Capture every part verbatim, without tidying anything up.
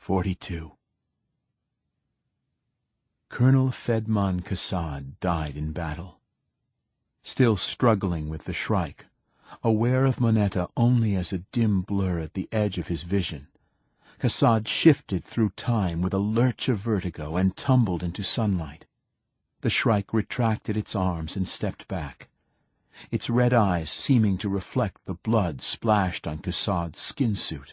forty-two. Colonel Fedman Kassad died in battle. Still struggling with the Shrike, aware of Moneta only as a dim blur at the edge of his vision, Kassad shifted through time with a lurch of vertigo and tumbled into sunlight. The Shrike retracted its arms and stepped back, its red eyes seeming to reflect the blood splashed on Kassad's skin suit.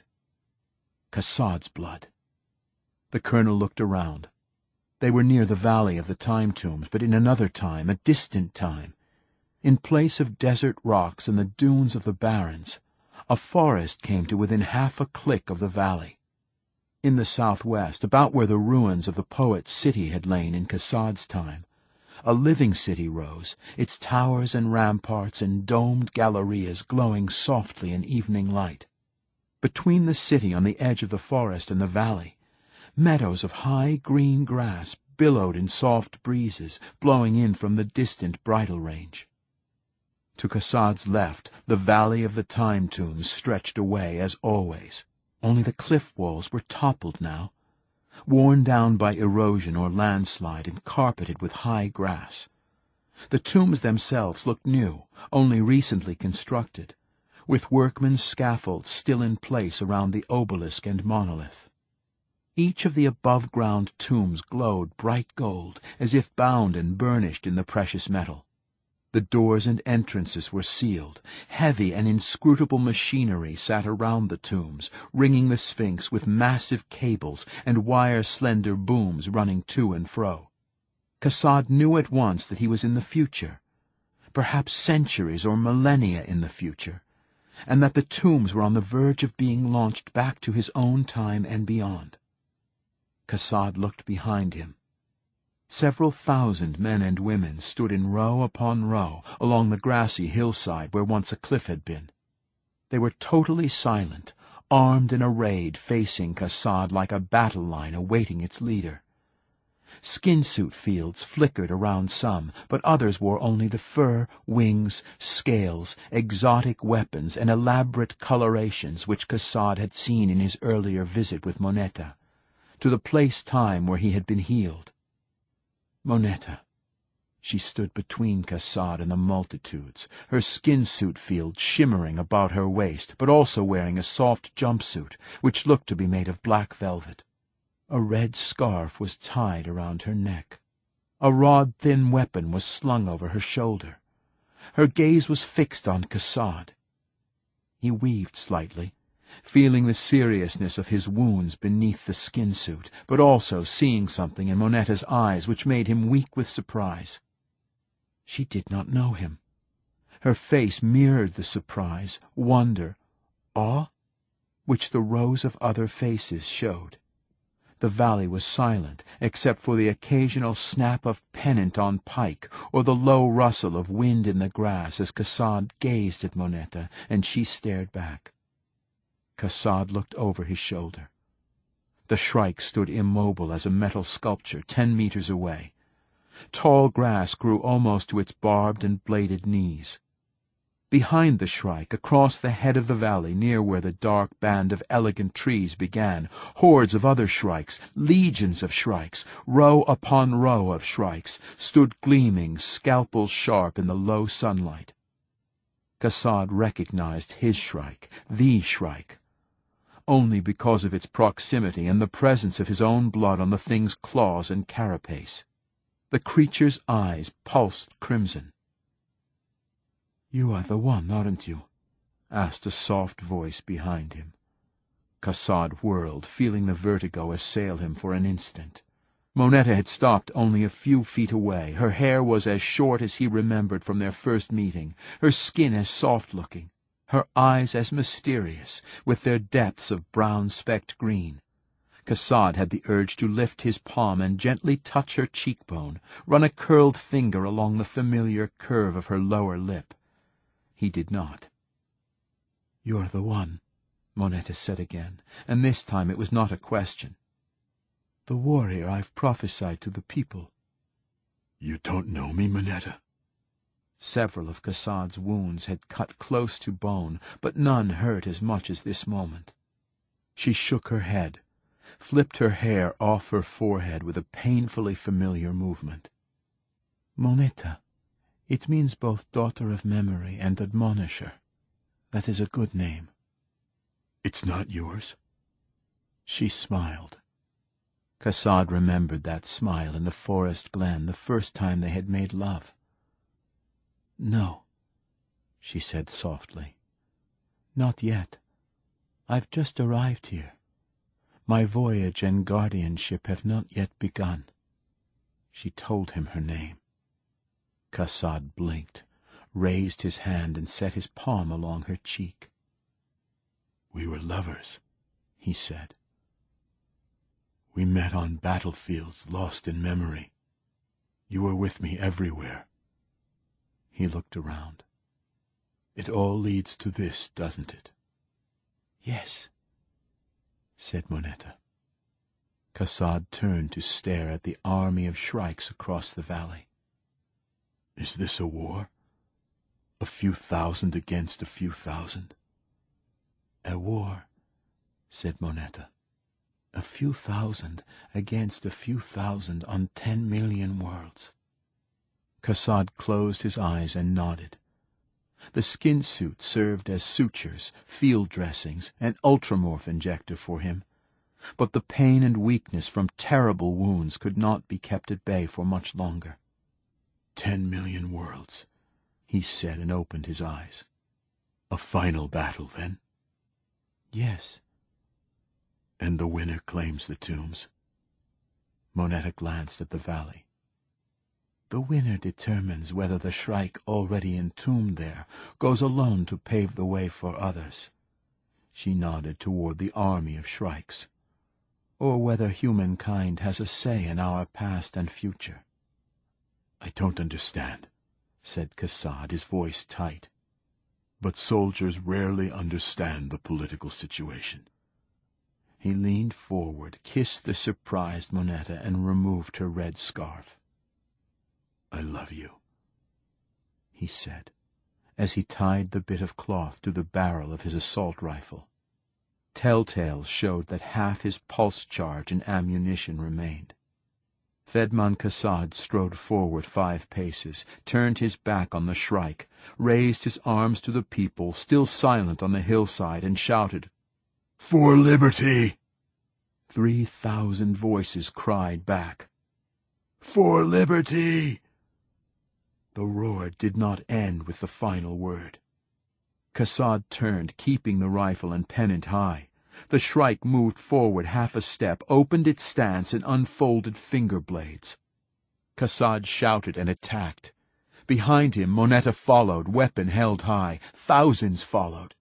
Kassad's blood. The colonel looked around. They were near the valley of the time tombs, but in another time, a distant time. In place of desert rocks and the dunes of the barrens, a forest came to within half a click of the valley. In the southwest, about where the ruins of the poet's city had lain in Kassad's time, a living city rose, its towers and ramparts and domed gallerias glowing softly in evening light. Between the city on the edge of the forest and the valley, meadows of high green grass billowed in soft breezes blowing in from the distant bridle range. To Kassad's left, the valley of the time tombs stretched away as always, only the cliff walls were toppled now, worn down by erosion or landslide and carpeted with high grass. The tombs themselves looked new, only recently constructed, with workmen's scaffolds still in place around the obelisk and monolith. Each of the above-ground tombs glowed bright gold, as if bound and burnished in the precious metal. The doors and entrances were sealed. Heavy and inscrutable machinery sat around the tombs, ringing the Sphinx with massive cables and wire-slender booms running to and fro. Kassad knew at once that he was in the future, perhaps centuries or millennia in the future, and that the tombs were on the verge of being launched back to his own time and beyond. Kassad looked behind him. Several thousand men and women stood in row upon row along the grassy hillside where once a cliff had been. They were totally silent, armed and arrayed, facing Kassad like a battle line awaiting its leader. Skin-suit fields flickered around some, but others wore only the fur, wings, scales, exotic weapons, and elaborate colorations which Kassad had seen in his earlier visit with Moneta, to the place-time where he had been healed. Moneta. She stood between Kassad and the multitudes, her skin-suit field shimmering about her waist, but also wearing a soft jumpsuit, which looked to be made of black velvet. A red scarf was tied around her neck. A rod-thin weapon was slung over her shoulder. Her gaze was fixed on Kassad. He weaved slightly, feeling the seriousness of his wounds beneath the skin-suit, but also seeing something in Moneta's eyes which made him weak with surprise. She did not know him. Her face mirrored the surprise, wonder, awe, which the rows of other faces showed. The valley was silent, except for the occasional snap of pennant on pike or the low rustle of wind in the grass as Kassad gazed at Moneta and she stared back. Kassad looked over his shoulder. The Shrike stood immobile as a metal sculpture ten meters away. Tall grass grew almost to its barbed and bladed knees. Behind the Shrike, across the head of the valley near where the dark band of elegant trees began, hordes of other Shrikes, legions of Shrikes, row upon row of Shrikes, stood gleaming, scalpels sharp in the low sunlight. Kassad recognized his Shrike, the Shrike, only because of its proximity and the presence of his own blood on the thing's claws and carapace. The creature's eyes pulsed crimson. "You are the one, aren't you?" asked a soft voice behind him. Kassad whirled, feeling the vertigo assail him for an instant. Moneta had stopped only a few feet away. Her hair was as short as he remembered from their first meeting, her skin as soft-looking, her eyes as mysterious, with their depths of brown-specked green. Kassad had the urge to lift his palm and gently touch her cheekbone, run a curled finger along the familiar curve of her lower lip. He did not. "You're the one," Moneta said again, and this time it was not a question. "The warrior I've prophesied to the people." "You don't know me, Moneta?" Several of Kassad's wounds had cut close to bone, but none hurt as much as this moment. She shook her head. flipped her hair off her forehead with a painfully familiar movement. "Moneta. It means both daughter of memory and admonisher. That is a good name." "It's not yours?" She smiled. Kassad remembered that smile in the forest glen the first time they had made love. "No," she said softly. "Not yet. I've just arrived here. My voyage and guardianship have not yet begun." She told him her name. Kassad blinked, raised his hand and set his palm along her cheek. "We were lovers," he said. "We met on battlefields lost in memory. You were with me everywhere." He looked around. "It all leads to this, doesn't it?" "Yes," said Moneta. Kassad turned to stare at the army of shrikes across the valley. "Is this a war? A few thousand against a few thousand?" "A war," said Moneta. "A few thousand against a few thousand on ten million worlds." Kassad closed his eyes and nodded. The skin suit served as sutures, field dressings, and ultramorph injector for him, but the pain and weakness from terrible wounds could not be kept at bay for much longer. Ten million worlds, he said, and opened his eyes. "A final battle, then?" "Yes." "And the winner claims the tombs?" Moneta glanced at the valley. "The winner determines whether the shrike already entombed there goes alone to pave the way for others." She nodded toward the army of shrikes. "Or whether humankind has a say in our past and future." "I don't understand," said Kassad, his voice tight. "But soldiers rarely understand the political situation." He leaned forward, kissed the surprised Moneta, and removed her red scarf. "I love you," he said, as he tied the bit of cloth to the barrel of his assault rifle. Telltales showed that half his pulse charge and ammunition remained. Fedman Kassad strode forward five paces, turned his back on the shrike, raised his arms to the people, still silent on the hillside, and shouted, "For liberty!" Three thousand voices cried back, "For liberty!" The roar did not end with the final word. Kassad turned, keeping the rifle and pennant high. The shrike moved forward half a step, opened its stance, and unfolded finger blades. Kassad shouted and attacked. Behind him, Moneta followed, weapon held high. Thousands followed.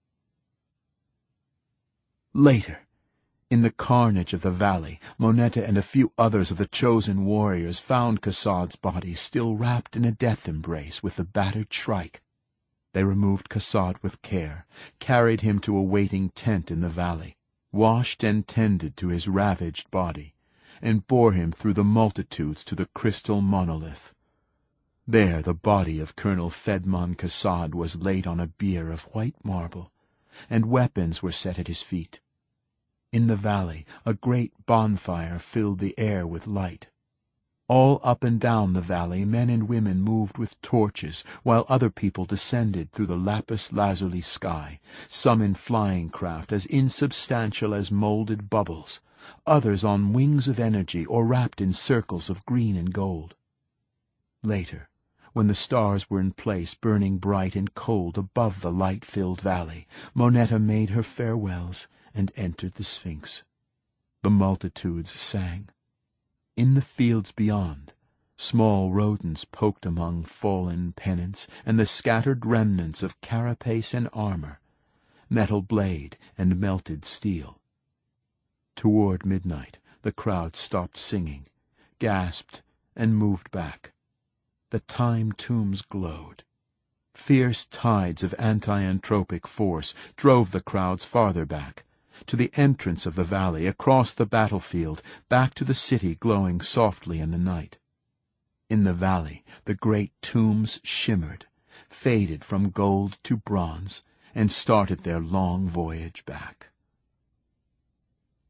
Later, in the carnage of the valley, Moneta and a few others of the chosen warriors found Kassad's body still wrapped in a death embrace with the battered shrike. They removed Kassad with care, carried him to a waiting tent in the valley, washed and tended to his ravaged body, and bore him through the multitudes to the crystal monolith. There the body of Colonel Fedman Kassad was laid on a bier of white marble, and weapons were set at his feet. In the valley a great bonfire filled the air with light. All up and down the valley men and women moved with torches, while other people descended through the lapis lazuli sky, some in flying craft as insubstantial as molded bubbles, others on wings of energy or wrapped in circles of green and gold. Later, when the stars were in place burning bright and cold above the light-filled valley, Moneta made her farewells and entered the Sphinx. The multitudes sang. In the fields beyond, small rodents poked among fallen pennants and the scattered remnants of carapace and armor, metal blade and melted steel. Toward midnight, the crowd stopped singing, gasped, and moved back. The time tombs glowed. Fierce tides of anti-entropic force drove the crowds farther back, to the entrance of the valley, across the battlefield, back to the city glowing softly in the night. In the valley, the great tombs shimmered, faded from gold to bronze, and started their long voyage back.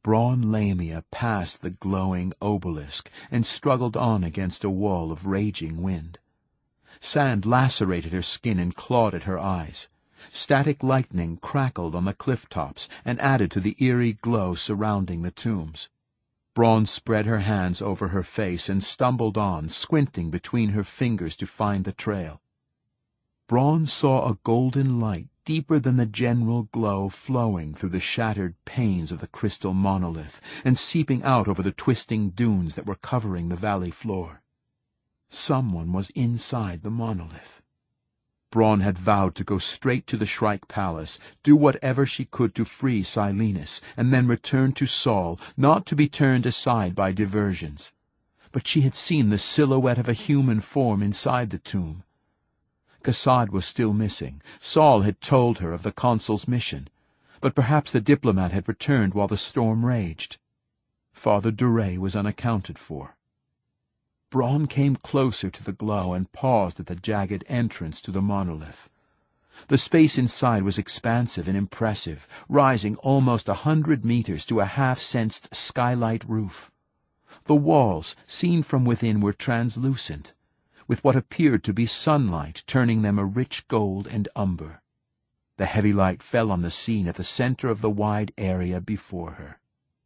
Braun Lamia passed the glowing obelisk and struggled on against a wall of raging wind. Sand lacerated her skin and clawed at her eyes. Static lightning crackled on the cliff tops and added to the eerie glow surrounding the tombs. Braun spread her hands over her face and stumbled on, squinting between her fingers to find the trail. Braun saw a golden light deeper than the general glow flowing through the shattered panes of the crystal monolith and seeping out over the twisting dunes that were covering the valley floor. Someone was inside the monolith. Braun had vowed to go straight to the Shrike Palace, do whatever she could to free Silenus, and then return to Saul, not to be turned aside by diversions. But she had seen the silhouette of a human form inside the tomb. Kassad was still missing. Saul had told her of the consul's mission, but perhaps the diplomat had returned while the storm raged. Father Duret was unaccounted for. Braun came closer to the glow and paused at the jagged entrance to the monolith. The space inside was expansive and impressive, rising almost a hundred meters to a half-sensed skylight roof. The walls, seen from within, were translucent, with what appeared to be sunlight turning them a rich gold and umber. The heavy light fell on the scene at the center of the wide area before her.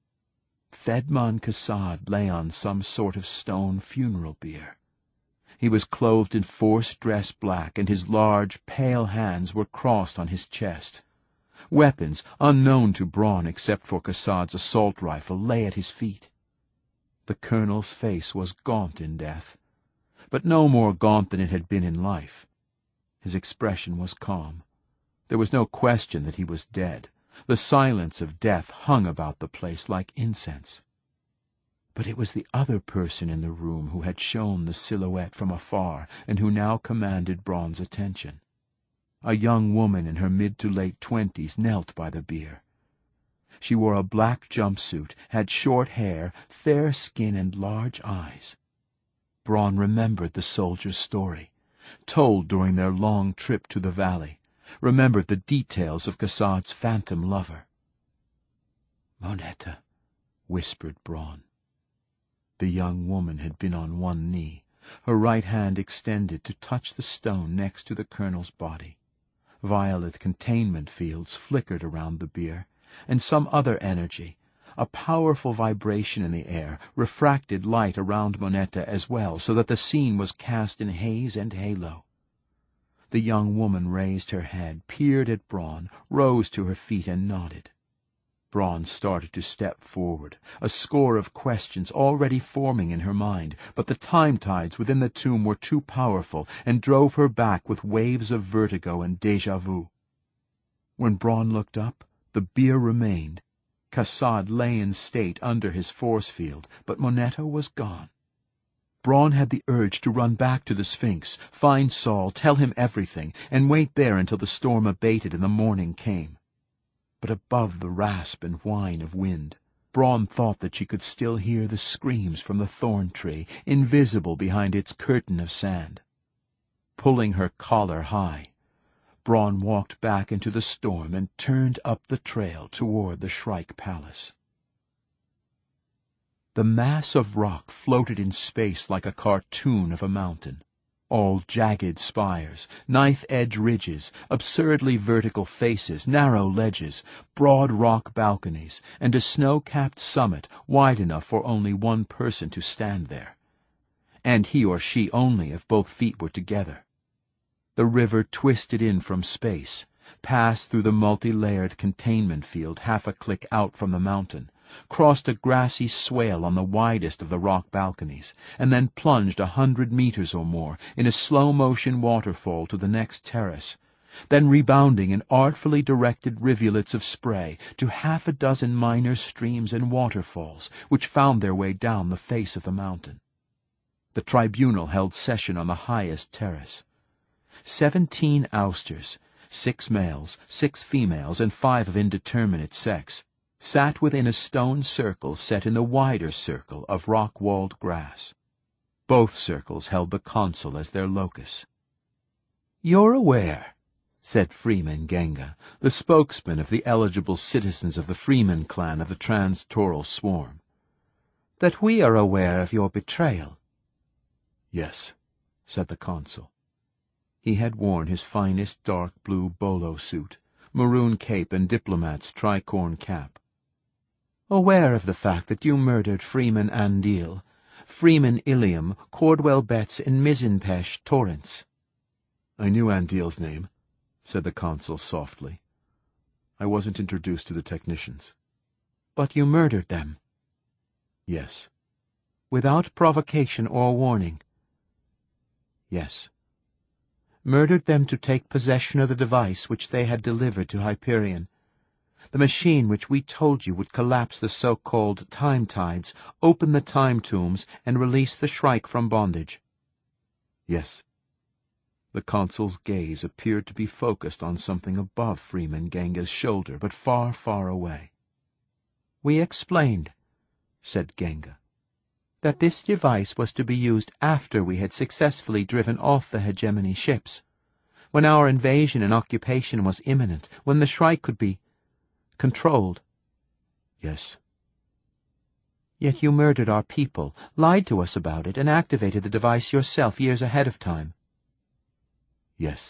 Fedman Kassad lay on some sort of stone funeral bier. He was clothed in forced dress black, and his large, pale hands were crossed on his chest. Weapons, unknown to Braun except for Kassad's assault rifle, lay at his feet. The colonel's face was gaunt in death, but no more gaunt than it had been in life. His expression was calm. There was no question that he was dead. The silence of death hung about the place like incense. But it was the other person in the room who had shown the silhouette from afar and who now commanded Braun's attention. A young woman in her mid to late twenties knelt by the bier. She wore a black jumpsuit, had short hair, fair skin, and large eyes. Braun remembered the soldier's story, told during their long trip to the valley, remembered the details of Kassad's phantom lover. "Moneta," whispered Braun. The young woman had been on one knee, her right hand extended to touch the stone next to the colonel's body. Violet containment fields flickered around the bier, and some other energy, a powerful vibration in the air, refracted light around Moneta as well, so that the scene was cast in haze and halo. The young woman raised her head, peered at Braun, rose to her feet, and nodded. Braun started to step forward, a score of questions already forming in her mind, but the time tides within the tomb were too powerful and drove her back with waves of vertigo and déjà vu. When Braun looked up, the bier remained. Kassad lay in state under his force field, but Moneta was gone. Braun had the urge to run back to the Sphinx, find Saul, tell him everything, and wait there until the storm abated and the morning came. But above the rasp and whine of wind, Braun thought that she could still hear the screams from the thorn tree, invisible behind its curtain of sand. Pulling her collar high, Braun walked back into the storm and turned up the trail toward the Shrike Palace. The mass of rock floated in space like a cartoon of a mountain. All jagged spires, knife-edge ridges, absurdly vertical faces, narrow ledges, broad rock balconies, and a snow-capped summit wide enough for only one person to stand there, and he or she only if both feet were together. The river twisted in from space, passed through the multi-layered containment field half a click out from the mountain, crossed a grassy swale on the widest of the rock balconies, and then plunged a hundred meters or more in a slow-motion waterfall to the next terrace, then rebounding in artfully directed rivulets of spray to half a dozen minor streams and waterfalls which found their way down the face of the mountain. The tribunal held session on the highest terrace. Seventeen ousters, six males, six females, and five of indeterminate sex, sat within a stone circle set in the wider circle of rock-walled grass. Both circles held the consul as their locus. "You're aware," said Freeman Genga, the spokesman of the eligible citizens of the Freeman clan of the Trans-Toral Swarm. "That we are aware of your betrayal." "Yes," said the consul. He had worn his finest dark blue bolo suit, maroon cape and diplomat's tricorn cap. "Aware of the fact that you murdered Freeman Andil, Freeman Ilium, Cordwell Betts, and Mizenpesh Torrance." "I knew Andil's name," said the consul softly. "I wasn't introduced to the technicians." "But you murdered them?" "Yes." "Without provocation or warning?" "Yes." "Murdered them to take possession of the device which they had delivered to Hyperion, the machine which we told you would collapse the so-called time tides, open the time tombs, and release the Shrike from bondage?" "Yes." The consul's gaze appeared to be focused on something above Freeman Genga's shoulder, but far, far away. "We explained," said Genga, "that this device was to be used after we had successfully driven off the hegemony ships, when our invasion and occupation was imminent, when the Shrike could be controlled." "Yes." "Yet you murdered our people, lied to us about it, and activated the device yourself years ahead of time." "Yes."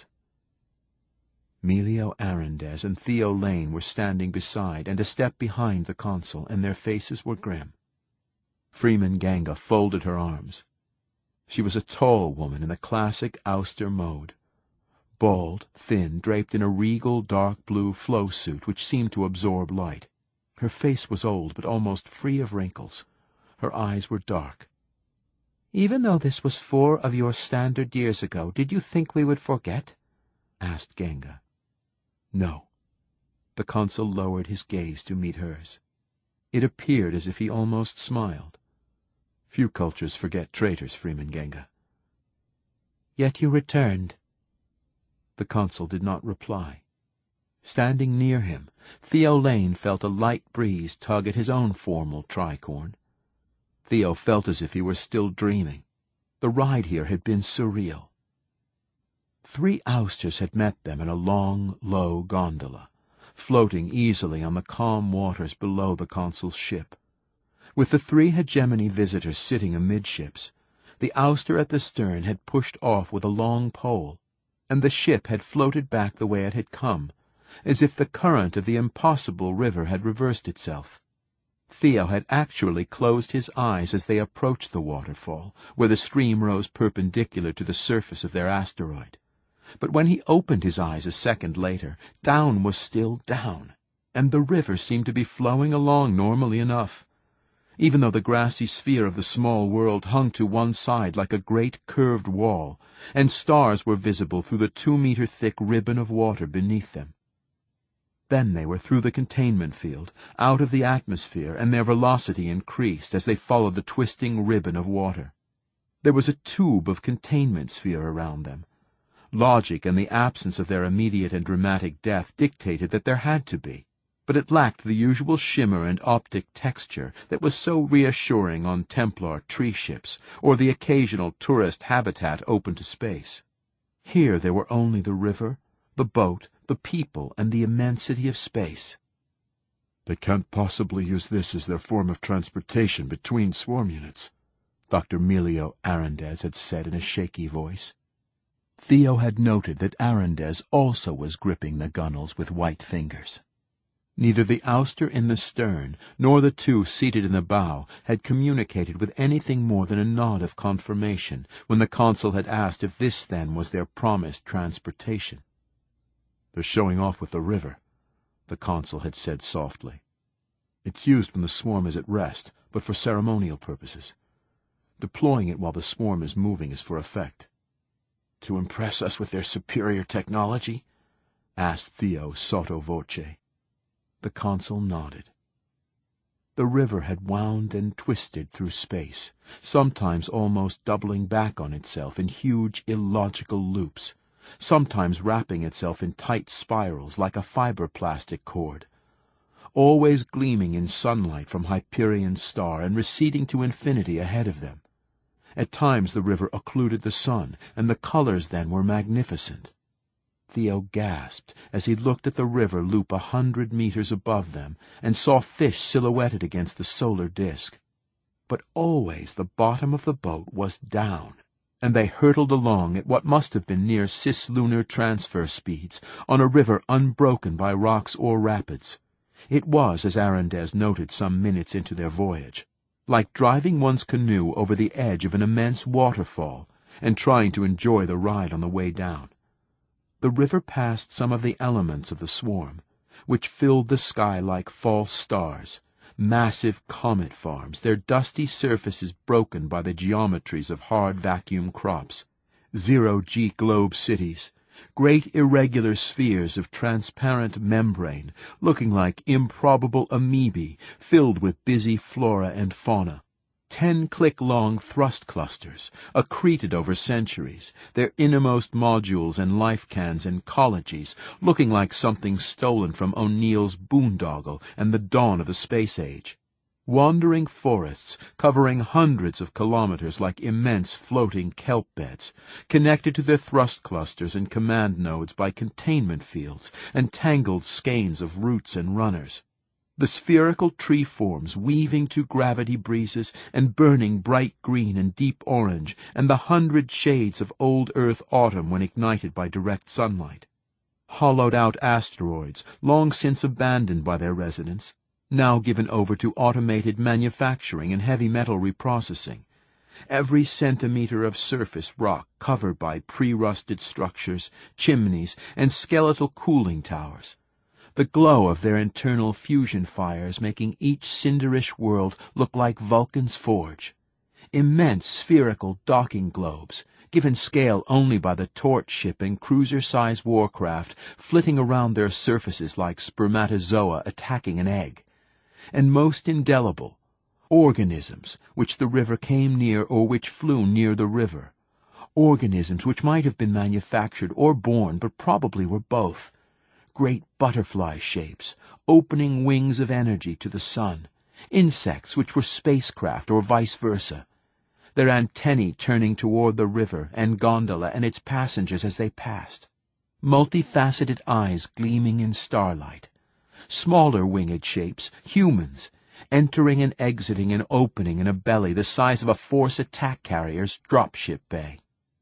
Melio Arendez and Theo Lane were standing beside and a step behind the consul, and their faces were grim. Freeman Genga folded her arms. She was a tall woman in the classic ouster mode, bald, thin, draped in a regal dark blue flow suit which seemed to absorb light. Her face was old but almost free of wrinkles. Her eyes were dark. "Even though this was four of your standard years ago, did you think we would forget?" asked Genga. "No." The consul lowered his gaze to meet hers. It appeared as if he almost smiled. "Few cultures forget traitors, Freeman Genga." "Yet you returned." The consul did not reply. Standing near him, Theo Lane felt a light breeze tug at his own formal tricorn. Theo felt as if he were still dreaming. The ride here had been surreal. Three ousters had met them in a long, low gondola, floating easily on the calm waters below the consul's ship. With the three hegemony visitors sitting amidships, the ouster at the stern had pushed off with a long pole, and the ship had floated back the way it had come, as if the current of the impossible river had reversed itself. Theo had actually closed his eyes as they approached the waterfall, where the stream rose perpendicular to the surface of their asteroid. But when he opened his eyes a second later, down was still down, and the river seemed to be flowing along normally enough, even though the grassy sphere of the small world hung to one side like a great curved wall, and stars were visible through the two-meter-thick ribbon of water beneath them. Then they were through the containment field, out of the atmosphere, and their velocity increased as they followed the twisting ribbon of water. There was a tube of containment sphere around them. Logic and the absence of their immediate and dramatic death dictated that there had to be, but it lacked the usual shimmer and optic texture that was so reassuring on Templar tree ships or the occasional tourist habitat open to space. Here there were only the river, the boat, the people, and the immensity of space. "They can't possibly use this as their form of transportation between swarm units," Doctor Melio Arendez had said in a shaky voice. Theo had noted that Arendez also was gripping the gunnels with white fingers. Neither the ouster in the stern nor the two seated in the bow had communicated with anything more than a nod of confirmation when the consul had asked if this then was their promised transportation. "They're showing off with the river," the consul had said softly. "It's used when the swarm is at rest, but for ceremonial purposes. Deploying it while the swarm is moving is for effect." "To impress us with their superior technology?" asked Theo sotto voce. The consul nodded. The river had wound and twisted through space, sometimes almost doubling back on itself in huge illogical loops, sometimes wrapping itself in tight spirals like a fiber-plastic cord, always gleaming in sunlight from Hyperion's star and receding to infinity ahead of them. At times the river occluded the sun, and the colors then were magnificent. Theo gasped as he looked at the river loop a hundred meters above them and saw fish silhouetted against the solar disk. But always the bottom of the boat was down, and they hurtled along at what must have been near cislunar transfer speeds, on a river unbroken by rocks or rapids. It was, as Arendaz noted some minutes into their voyage, like driving one's canoe over the edge of an immense waterfall and trying to enjoy the ride on the way down. The river passed some of the elements of the swarm, which filled the sky like false stars, massive comet farms, their dusty surfaces broken by the geometries of hard vacuum crops, zero-G globe cities, great irregular spheres of transparent membrane looking like improbable amoebae filled with busy flora and fauna, ten-click-long thrust clusters, accreted over centuries, their innermost modules and life cans and colleges looking like something stolen from O'Neill's boondoggle and the dawn of the space age. Wandering forests covering hundreds of kilometers like immense floating kelp beds, connected to their thrust clusters and command nodes by containment fields and tangled skeins of roots and runners. The spherical tree forms weaving to gravity breezes and burning bright green and deep orange, and the hundred shades of old Earth autumn when ignited by direct sunlight. Hollowed-out asteroids, long since abandoned by their residents, now given over to automated manufacturing and heavy metal reprocessing. Every centimeter of surface rock covered by pre-rusted structures, chimneys, and skeletal cooling towers. The glow of their internal fusion fires making each cinderish world look like Vulcan's forge. Immense spherical docking globes, given scale only by the torch ship and cruiser-size warcraft flitting around their surfaces like spermatozoa attacking an egg. And most indelible, organisms which the river came near or which flew near the river. Organisms which might have been manufactured or born, but probably were both. Great butterfly shapes, opening wings of energy to the sun, insects which were spacecraft or vice versa, their antennae turning toward the river and gondola and its passengers as they passed, multifaceted eyes gleaming in starlight, smaller winged shapes, humans, entering and exiting and opening in a belly the size of a force attack carrier's dropship bay.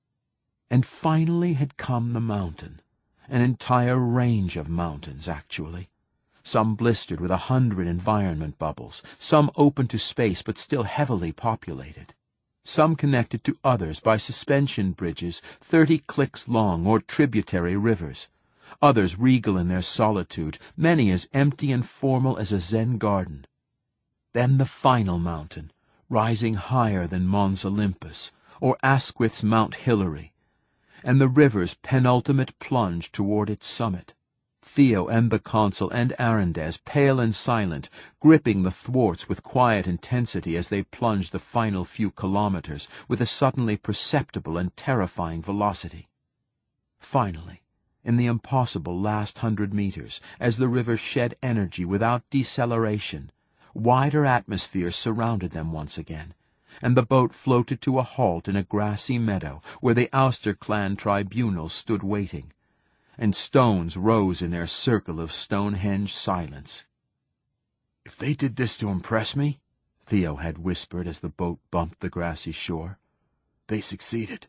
And finally had come the mountain. An entire range of mountains, actually. Some blistered with a hundred environment bubbles, some open to space but still heavily populated. Some connected to others by suspension bridges thirty clicks long or tributary rivers. Others regal in their solitude, many as empty and formal as a Zen garden. Then the final mountain, rising higher than Mons Olympus, or Asquith's Mount Hillary, and the river's penultimate plunge toward its summit. Theo and the consul and Arendaz, pale and silent, gripping the thwarts with quiet intensity as they plunged the final few kilometers with a suddenly perceptible and terrifying velocity. Finally, in the impossible last hundred meters, as the river shed energy without deceleration, wider atmosphere surrounded them once again, and the boat floated to a halt in a grassy meadow where the Ouster clan tribunal stood waiting, and stones rose in their circle of Stonehenge silence. "If they did this to impress me," Theo had whispered as the boat bumped the grassy shore, "they succeeded."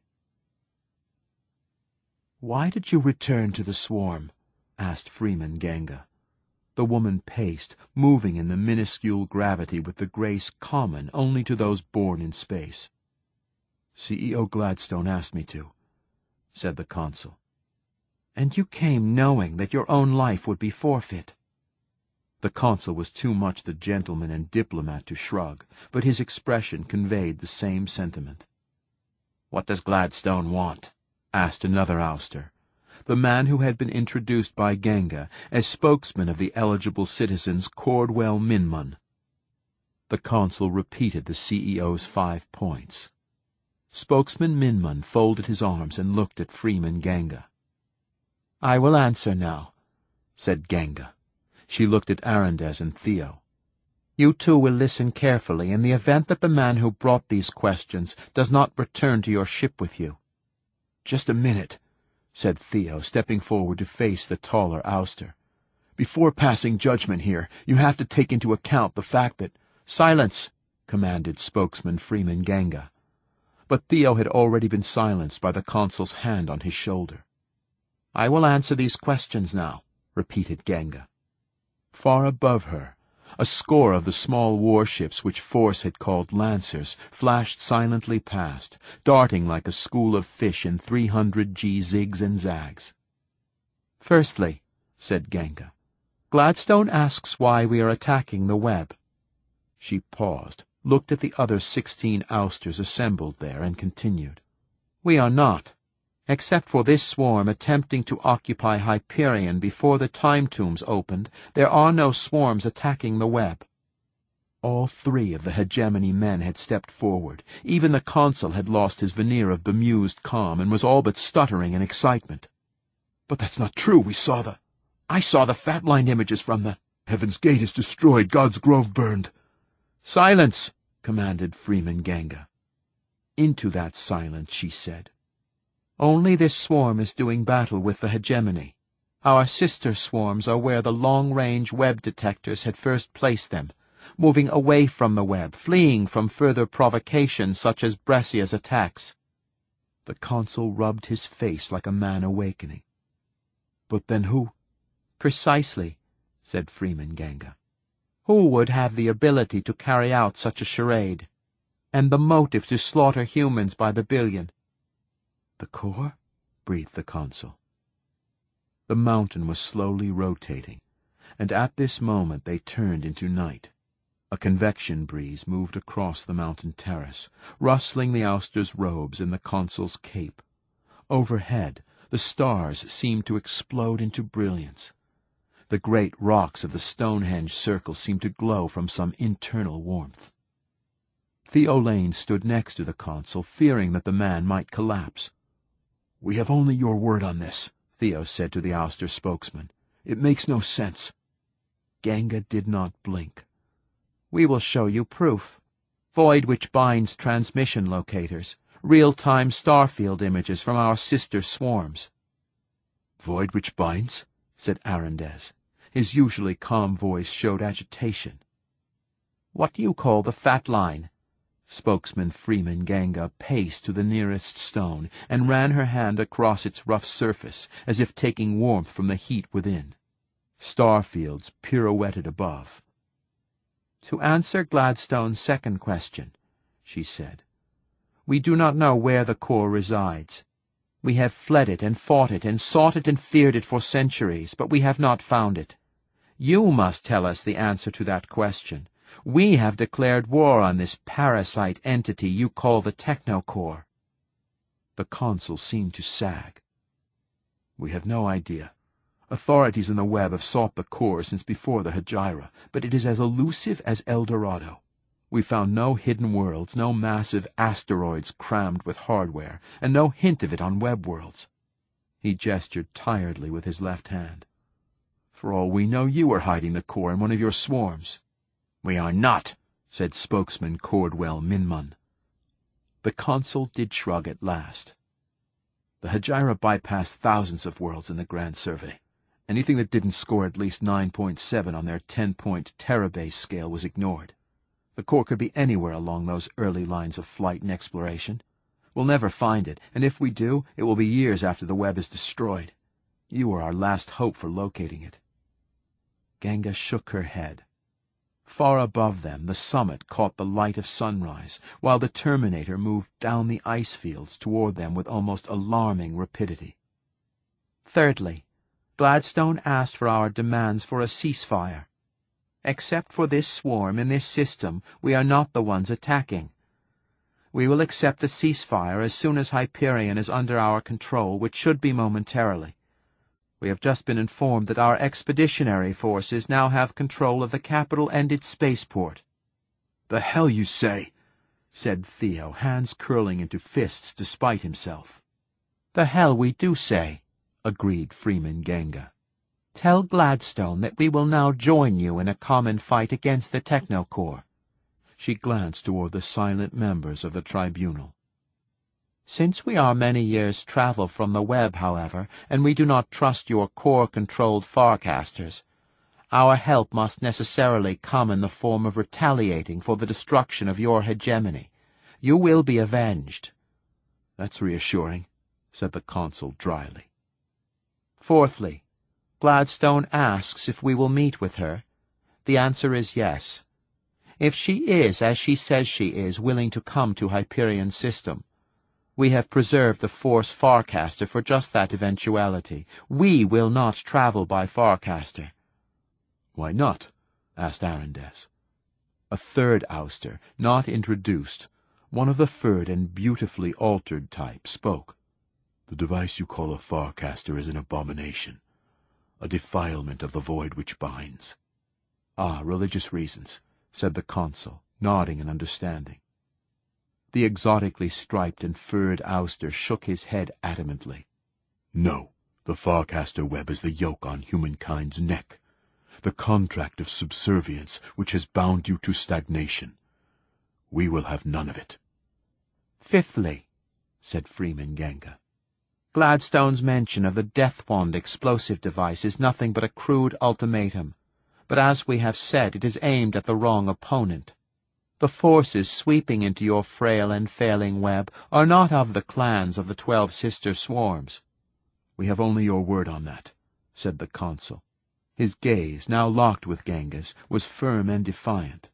"Why did you return to the swarm?" asked Freeman Ganga. The woman paced, moving in the minuscule gravity with the grace common only to those born in space. "C E O Gladstone asked me to," said the consul. "And you came knowing that your own life would be forfeit?" The consul was too much the gentleman and diplomat to shrug, but his expression conveyed the same sentiment. "What does Gladstone want?" asked another ouster, the man who had been introduced by Ganga as spokesman of the eligible citizens Cordwell Minmun. The consul repeated the C E O's five points. Spokesman Minmun folded his arms and looked at Freeman Ganga. "I will answer now," said Ganga. She looked at Arendaz and Theo. "You two will listen carefully in the event that the man who brought these questions does not return to your ship with you." "Just a minute," said Theo, stepping forward to face the taller ouster. "Before passing judgment here, you have to take into account the fact that—" "Silence!" commanded spokesman Freeman Ganga. But Theo had already been silenced by the consul's hand on his shoulder. "I will answer these questions now," repeated Ganga. Far above her, a score of the small warships which Force had called Lancers flashed silently past, darting like a school of fish in three hundred G zigs and zags. "Firstly," said Ganga, "Gladstone asks why we are attacking the web." She paused, looked at the other sixteen ousters assembled there, and continued. "We are not. Except for this swarm attempting to occupy Hyperion before the time tombs opened, there are no swarms attacking the web." All three of the hegemony men had stepped forward. Even the consul had lost his veneer of bemused calm and was all but stuttering in excitement. "But that's not true. We saw the... I saw the fat-lined images from the... Heaven's Gate is destroyed. God's Grove burned." "Silence!" commanded Freeman Ganga. Into that silence she said, "Only this swarm is doing battle with the hegemony. Our sister swarms are where the long-range web detectors had first placed them, moving away from the web, fleeing from further provocation such as Brescia's attacks." The consul rubbed his face like a man awakening. "But then who—" "Precisely," said Freeman Ganga. "Who would have the ability to carry out such a charade? And the motive to slaughter humans by the billion?" "The Corps?" breathed the consul. The mountain was slowly rotating, and at this moment they turned into night. A convection breeze moved across the mountain terrace, rustling the ouster's robes and the consul's cape. Overhead, the stars seemed to explode into brilliance. The great rocks of the Stonehenge circle seemed to glow from some internal warmth. Theo Lane stood next to the consul, fearing that the man might collapse. "We have only your word on this," Theo said to the ouster spokesman. "It makes no sense." Ganga did not blink. "We will show you proof. Void which binds transmission locators, real-time starfield images from our sister swarms." "Void which binds?" said Arendez. His usually calm voice showed agitation. "What do you call the fat line?" Spokesman Freeman Ganga paced to the nearest stone and ran her hand across its rough surface, as if taking warmth from the heat within. Starfields pirouetted above. "To answer Gladstone's second question," she said, "we do not know where the Corps resides. We have fled it and fought it and sought it and feared it for centuries, but we have not found it. You must tell us the answer to that question. We have declared war on this parasite entity you call the Technocorps." The consul seemed to sag. "We have no idea. Authorities in the web have sought the Corps since before the Hegira, but it is as elusive as El Dorado. We found no hidden worlds, no massive asteroids crammed with hardware, and no hint of it on web worlds." He gestured tiredly with his left hand. "For all we know, you are hiding the Corps in one of your swarms." "We are not," said spokesman Cordwell Minmun. The consul did shrug at last. "The Hegira bypassed thousands of worlds in the Grand Survey. Anything that didn't score at least nine point seven on their ten-point terabase scale was ignored. The Corps could be anywhere along those early lines of flight and exploration. We'll never find it, and if we do, it will be years after the web is destroyed. You are our last hope for locating it." Ganga shook her head. Far above them, the summit caught the light of sunrise, while the Terminator moved down the ice fields toward them with almost alarming rapidity. "Thirdly, Gladstone asked for our demands for a ceasefire. Except for this swarm in this system, we are not the ones attacking. We will accept a ceasefire as soon as Hyperion is under our control, which should be momentarily. We have just been informed that our expeditionary forces now have control of the capital and its spaceport." "The hell you say?" said Theo, hands curling into fists despite himself. "The hell we do say," agreed Freeman Ganga. "Tell Gladstone that we will now join you in a common fight against the Technocorps." She glanced toward the silent members of the tribunal. Since we are many years' travel from the web, however, and we do not trust your core-controlled Farcasters, our help must necessarily come in the form of retaliating for the destruction of your hegemony. You will be avenged." "That's reassuring," said the consul dryly. Fourthly, Gladstone asks if we will meet with her. The answer is yes. If she is, as she says she is, willing to come to Hyperion System, we have preserved the Force Farcaster for just that eventuality. We will not travel by Farcaster." "Why not?" asked Arendelle. A third ouster, not introduced, one of the furred and beautifully altered type, spoke. "The device you call a Farcaster is an abomination, a defilement of the void which binds." "Ah, religious reasons," said the consul, nodding in understanding. The exotically striped and furred ouster shook his head adamantly. "No, the Farcaster web is the yoke on humankind's neck, the contract of subservience which has bound you to stagnation. We will have none of it." "Fifthly," said Freeman Genga, "Gladstone's mention of the Death Wand explosive device is nothing but a crude ultimatum, but as we have said, it is aimed at the wrong opponent. The forces sweeping into your frail and failing web are not of the clans of the Twelve Sister Swarms." "We have only your word on that," said the consul. His gaze, now locked with Genga's, was firm and defiant.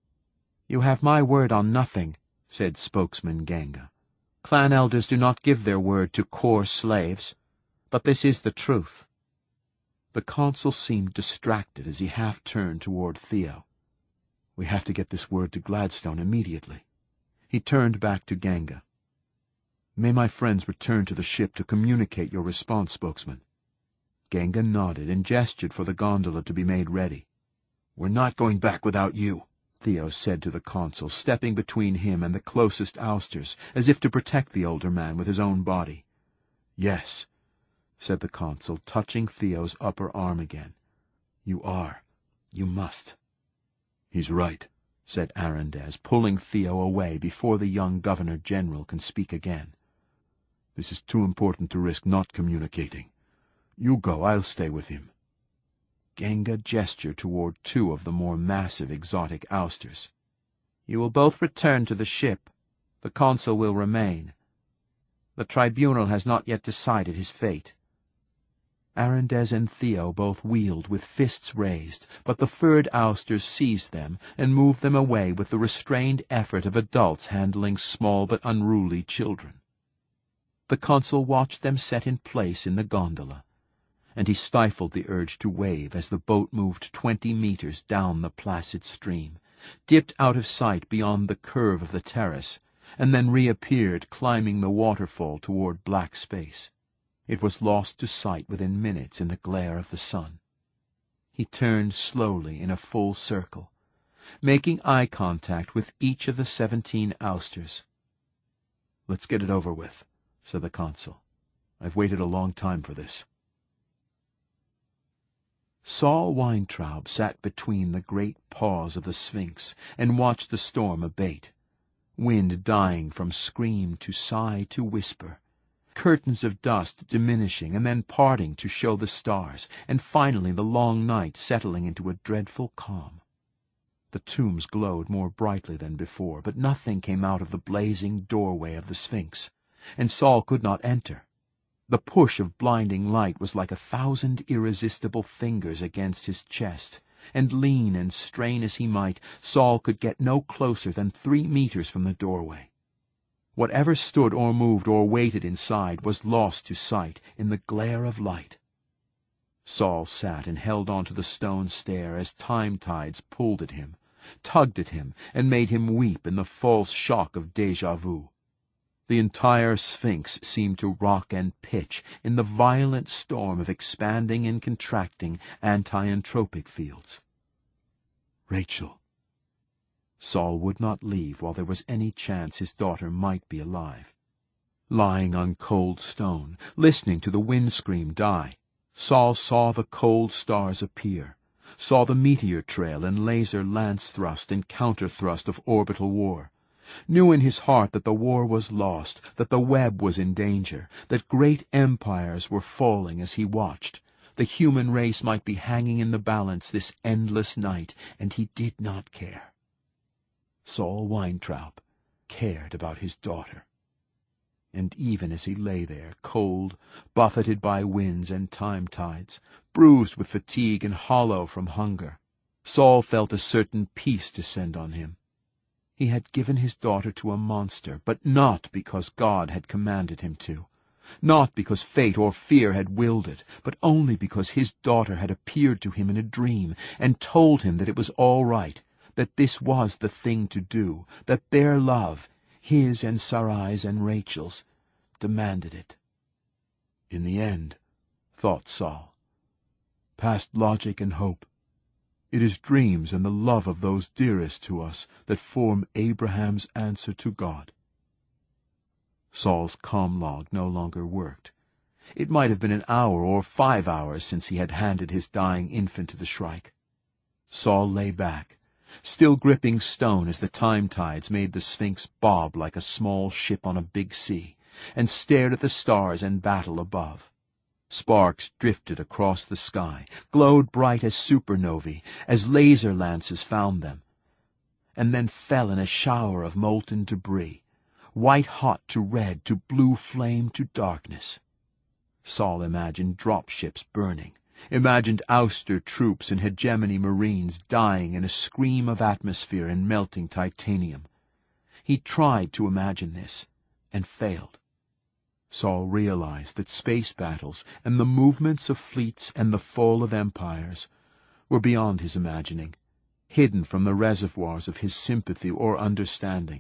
"You have my word on nothing," said spokesman Genga. "Clan elders do not give their word to core slaves. But this is the truth." The consul seemed distracted as he half-turned toward Theo. "We have to get this word to Gladstone immediately." He turned back to Genga. "May my friends return to the ship to communicate your response, spokesman." Genga nodded and gestured for the gondola to be made ready. "We're not going back without you," Theo said to the consul, stepping between him and the closest ousters, as if to protect the older man with his own body. "Yes," said the consul, touching Theo's upper arm again. "You are. You must." "He's right," said Arendelle, pulling Theo away before the young Governor-General can speak again. "This is too important to risk not communicating. You go, I'll stay with him." Genga gestured toward two of the more massive exotic ousters. "You will both return to the ship. The consul will remain. The tribunal has not yet decided his fate." Arendelle and Theo both wheeled with fists raised, but the furred ousters seized them and moved them away with the restrained effort of adults handling small but unruly children. The consul watched them set in place in the gondola, and he stifled the urge to wave as the boat moved twenty meters down the placid stream, dipped out of sight beyond the curve of the terrace, and then reappeared climbing the waterfall toward black space. It was lost to sight within minutes in the glare of the sun. He turned slowly in a full circle, making eye contact with each of the seventeen ousters. "Let's get it over with," said the consul. "I've waited a long time for this." Saul Weintraub sat between the great paws of the Sphinx and watched the storm abate, wind dying from scream to sigh to whisper, curtains of dust diminishing and then parting to show the stars, and finally the long night settling into a dreadful calm. The tombs glowed more brightly than before, but nothing came out of the blazing doorway of the Sphinx, and Saul could not enter. The push of blinding light was like a thousand irresistible fingers against his chest, and lean and strain as he might, Saul could get no closer than three meters from the doorway. Whatever stood or moved or waited inside was lost to sight in the glare of light. Saul sat and held on to the stone stair as time tides pulled at him, tugged at him, and made him weep in the false shock of déjà vu. The entire Sphinx seemed to rock and pitch in the violent storm of expanding and contracting anti-entropic fields. Rachel. Saul would not leave while there was any chance his daughter might be alive. Lying on cold stone, listening to the wind scream die, Saul saw the cold stars appear, saw the meteor trail and laser lance thrust and counter thrust of orbital war, knew in his heart that the war was lost, that the web was in danger, that great empires were falling as he watched. The human race might be hanging in the balance this endless night, and he did not care. Saul Weintraub cared about his daughter. And even as he lay there, cold, buffeted by winds and time-tides, bruised with fatigue and hollow from hunger, Saul felt a certain peace descend on him. He had given his daughter to a monster, but not because God had commanded him to. Not because fate or fear had willed it, but only because his daughter had appeared to him in a dream and told him that it was all right, that this was the thing to do, that their love, his and Sarai's and Rachel's, demanded it. In the end, thought Saul, past logic and hope, it is dreams and the love of those dearest to us that form Abraham's answer to God. Saul's com log no longer worked. It might have been an hour or five hours since he had handed his dying infant to the Shrike. Saul lay back, still gripping stone as the time-tides made the Sphinx bob like a small ship on a big sea, and stared at the stars and battle above. Sparks drifted across the sky, glowed bright as supernovae, as laser lances found them, and then fell in a shower of molten debris, white-hot to red to blue flame to darkness. Saul imagined dropships burning, imagined ouster troops and hegemony marines dying in a scream of atmosphere and melting titanium. He tried to imagine this, and failed. Saul realized that space battles and the movements of fleets and the fall of empires were beyond his imagining, hidden from the reservoirs of his sympathy or understanding.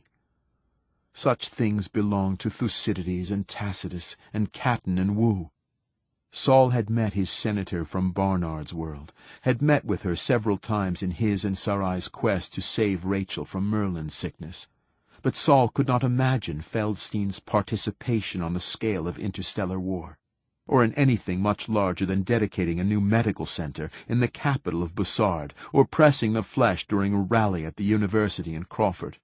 Such things belonged to Thucydides and Tacitus and Caton and Wu. Saul had met his senator from Barnard's world, had met with her several times in his and Sarai's quest to save Rachel from Merlin's sickness. But Saul could not imagine Feldstein's participation on the scale of interstellar war, or in anything much larger than dedicating a new medical center in the capital of Bussard, or pressing the flesh during a rally at the university in Crawford.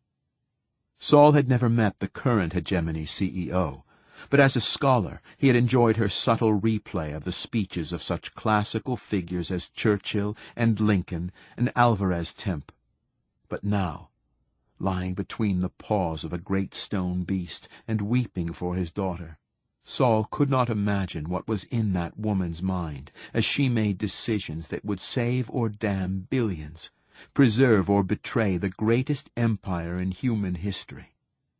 Saul had never met the current hegemony C E O, but as a scholar he had enjoyed her subtle replay of the speeches of such classical figures as Churchill and Lincoln and Alvarez Temp. But now, lying between the paws of a great stone beast and weeping for his daughter, Saul could not imagine what was in that woman's mind as she made decisions that would save or damn billions, preserve or betray the greatest empire in human history.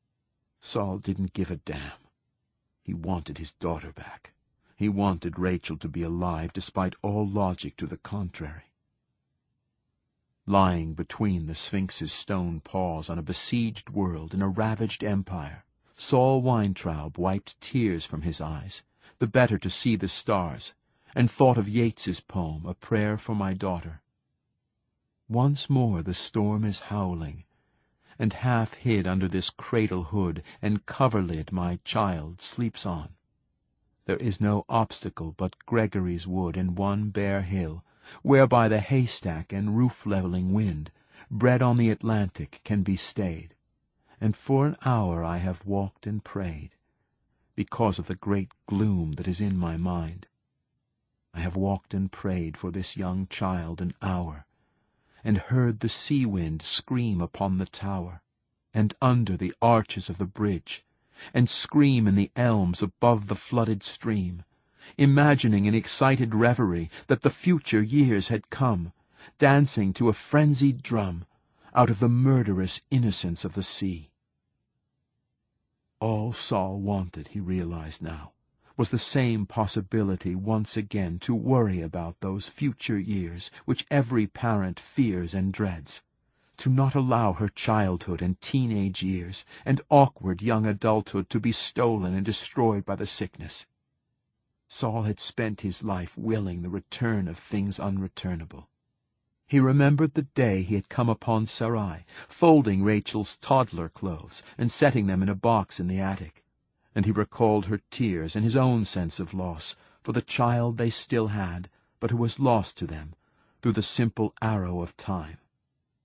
Saul didn't give a damn. He wanted his daughter back. He wanted Rachel to be alive despite all logic to the contrary. Lying between the Sphinx's stone paws on a besieged world in a ravaged empire, Saul Weintraub wiped tears from his eyes, the better to see the stars, and thought of Yeats's poem, A Prayer for My Daughter. Once more the storm is howling, and half hid under this cradle hood and coverlid my child sleeps on. There is no obstacle but Gregory's Wood and one bare hill, whereby the haystack and roof-leveling wind, bred on the Atlantic, can be stayed. And for an hour I have walked and prayed, because of the great gloom that is in my mind. I have walked and prayed for this young child an hour, and heard the sea-wind scream upon the tower, and under the arches of the bridge, and scream in the elms above the flooded stream, imagining in excited reverie that the future years had come, dancing to a frenzied drum, out of the murderous innocence of the sea. All Saul wanted, he realized now, was the same possibility once again to worry about those future years which every parent fears and dreads, to not allow her childhood and teenage years and awkward young adulthood to be stolen and destroyed by the sickness. Saul had spent his life willing the return of things unreturnable. He remembered the day he had come upon Sarai, folding Rachel's toddler clothes and setting them in a box in the attic, and he recalled her tears and his own sense of loss for the child they still had, but who was lost to them through the simple arrow of time.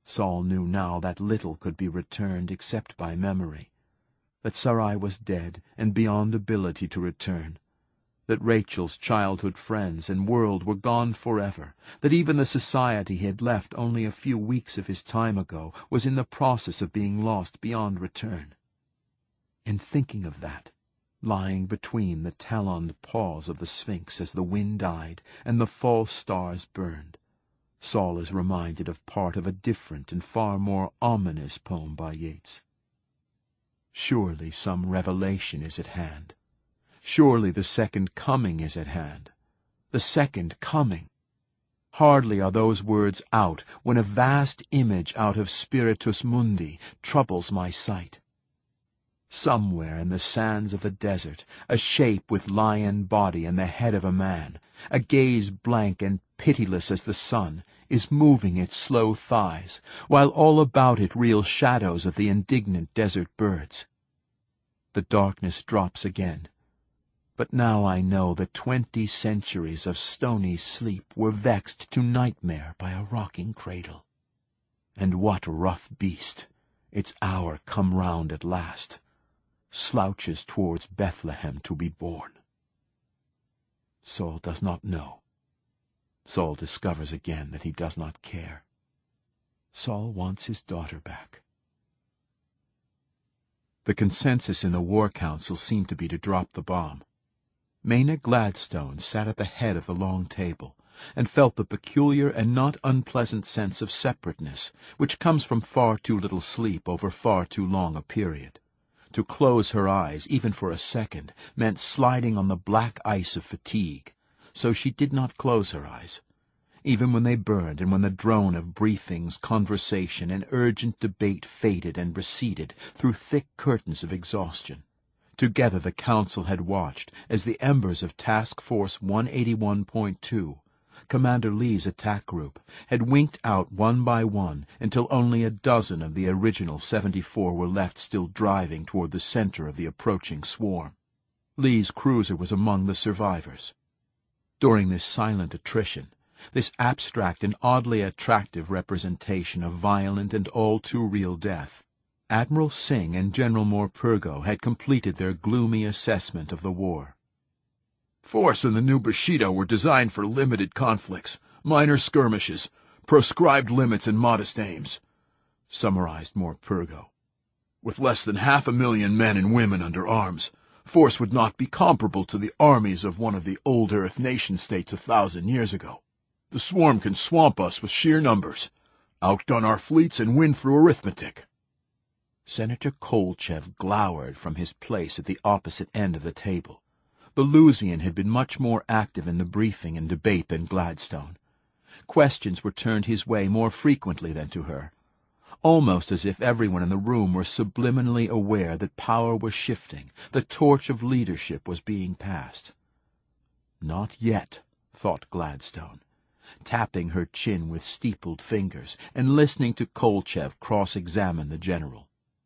Saul knew now that little could be returned except by memory, that Sarai was dead and beyond ability to return, that Rachel's childhood friends and world were gone forever, that even the society he had left only a few weeks of his time ago was in the process of being lost beyond return. In thinking of that, lying between the taloned paws of the Sphinx as the wind died and the false stars burned, Saul is reminded of part of a different and far more ominous poem by Yeats. Surely some revelation is at hand. Surely the second coming is at hand. The second coming. Hardly are those words out when a vast image out of Spiritus Mundi troubles my sight. Somewhere in the sands of the desert, a shape with lion body and the head of a man, a gaze blank and pitiless as the sun, is moving its slow thighs, while all about it reel shadows of the indignant desert birds. The darkness drops again, but now I know that twenty centuries of stony sleep were vexed to nightmare by a rocking cradle. And what rough beast, its hour come round at last, slouches towards Bethlehem to be born? Saul does not know. Saul discovers again that he does not care. Saul wants his daughter back. The consensus in the War Council seemed to be to drop the bomb. Maynard Gladstone sat at the head of the long table, and felt the peculiar and not unpleasant sense of separateness which comes from far too little sleep over far too long a period. To close her eyes, even for a second, meant sliding on the black ice of fatigue, so she did not close her eyes, even when they burned and when the drone of briefings, conversation, and urgent debate faded and receded through thick curtains of exhaustion. Together the council had watched as the embers of Task Force one eighty-one point two, Commander Lee's attack group, had winked out one by one until only a dozen of the original seventy-four were left still driving toward the center of the approaching swarm. Lee's cruiser was among the survivors. During this silent attrition, this abstract and oddly attractive representation of violent and all too real death, Admiral Singh and General Morpurgo had completed their gloomy assessment of the war. Force and the new Bushido were designed for limited conflicts, minor skirmishes, proscribed limits and modest aims, summarized Morpurgo. With less than half a million men and women under arms, force would not be comparable to the armies of one of the old Earth nation-states a thousand years ago. The swarm can swamp us with sheer numbers, outgun our fleets, and win through arithmetic. Senator Kolchev glowered from his place at the opposite end of the table. The Lusian had been much more active in the briefing and debate than Gladstone. Questions were turned his way more frequently than to her, almost as if everyone in the room were subliminally aware that power was shifting, the torch of leadership was being passed. Not yet, thought Gladstone, tapping her chin with steepled fingers and listening to Kolchev cross-examine the general.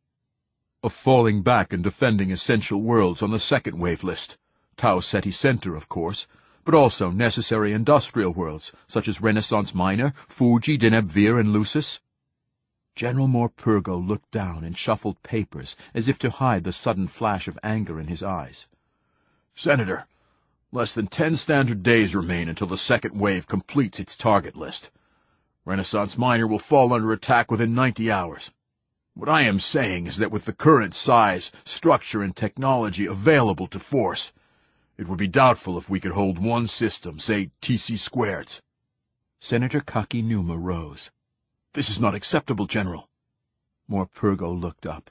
Of falling back and defending essential worlds on the second wave list. Tau Ceti Center, of course, but also necessary industrial worlds, such as Renaissance Minor, Fuji, Deneb-Vir, and Lucis. General Morpurgo looked down and shuffled papers as if to hide the sudden flash of anger in his eyes. Senator, less than ten standard days remain until the second wave completes its target list. Renaissance Minor will fall under attack within ninety hours. What I am saying is that with the current size, structure, and technology available to Force, it would be doubtful if we could hold one system, say T C squareds. Senator Kakinuma rose. This is not acceptable, General. Morpurgo looked up.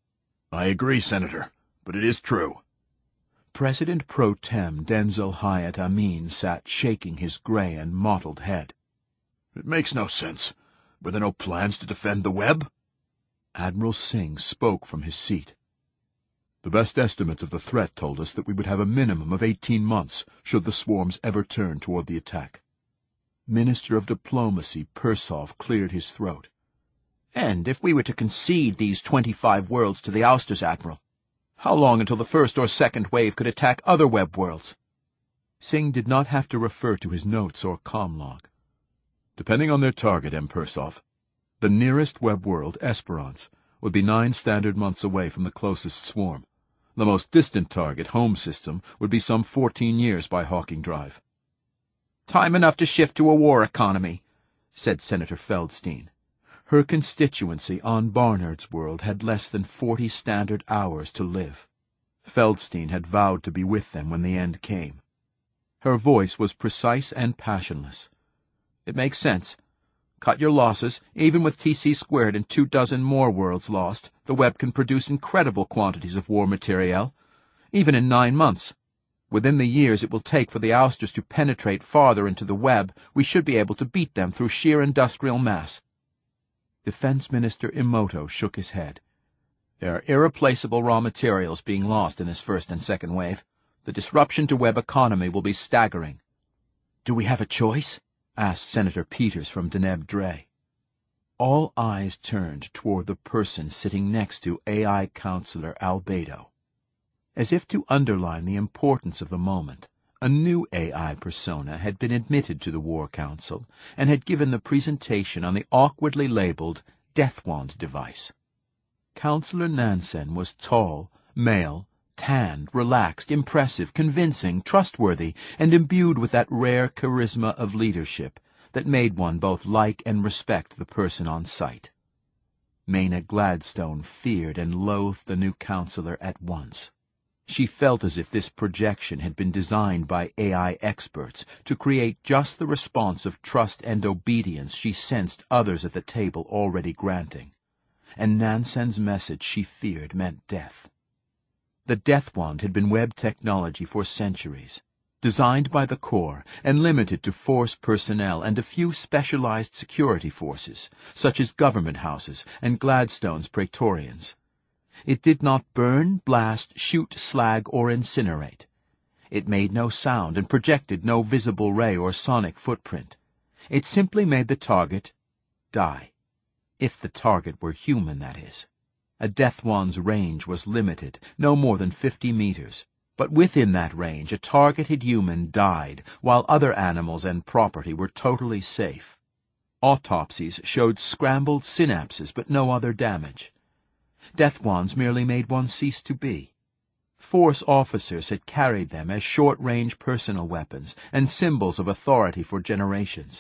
I agree, Senator, but it is true. President Pro Tem Denzel Hyatt Amin sat shaking his gray and mottled head. It makes no sense. Were there no plans to defend the web? Admiral Singh spoke from his seat. The best estimates of the threat told us that we would have a minimum of eighteen months should the swarms ever turn toward the attack. Minister of Diplomacy Persov cleared his throat. And if we were to concede these twenty-five worlds to the ousters, Admiral, how long until the first or second wave could attack other web worlds? Singh did not have to refer to his notes or comm log. Depending on their target, M. Persov. The nearest web world, Esperance, would be nine standard months away from the closest swarm. The most distant target, Home System, would be some fourteen years by Hawking Drive. "Time enough to shift to a war economy," said Senator Feldstein. Her constituency on Barnard's world had less than forty standard hours to live. Feldstein had vowed to be with them when the end came. Her voice was precise and passionless. "It makes sense. Cut your losses. Even with T C squared and two dozen more worlds lost, the web can produce incredible quantities of war materiel, even in nine months. Within the years it will take for the ousters to penetrate farther into the web, we should be able to beat them through sheer industrial mass." Defense Minister Emoto shook his head. "There are irreplaceable raw materials being lost in this first and second wave. The disruption to web economy will be staggering." "Do we have a choice?" asked Senator Peters from Deneb Dre. All eyes turned toward the person sitting next to A I Counselor Albedo. As if to underline the importance of the moment, a new A I persona had been admitted to the War Council and had given the presentation on the awkwardly labeled Deathwand device. Counselor Nansen was tall, male, tanned, relaxed, impressive, convincing, trustworthy, and imbued with that rare charisma of leadership that made one both like and respect the person on sight. Maina Gladstone feared and loathed the new counselor at once. She felt as if this projection had been designed by A I experts to create just the response of trust and obedience she sensed others at the table already granting. And Nansen's message, she feared, meant death. The Deathwand had been web technology for centuries, designed by the Corps and limited to force personnel and a few specialized security forces, such as government houses and Gladstone's Praetorians. It did not burn, blast, shoot, slag, or incinerate. It made no sound and projected no visible ray or sonic footprint. It simply made the target die. If the target were human, that is. A Deathwand's range was limited, no more than fifty meters. But within that range, a targeted human died, while other animals and property were totally safe. Autopsies showed scrambled synapses, but no other damage. Deathwands merely made one cease to be. Force officers had carried them as short-range personal weapons and symbols of authority for generations.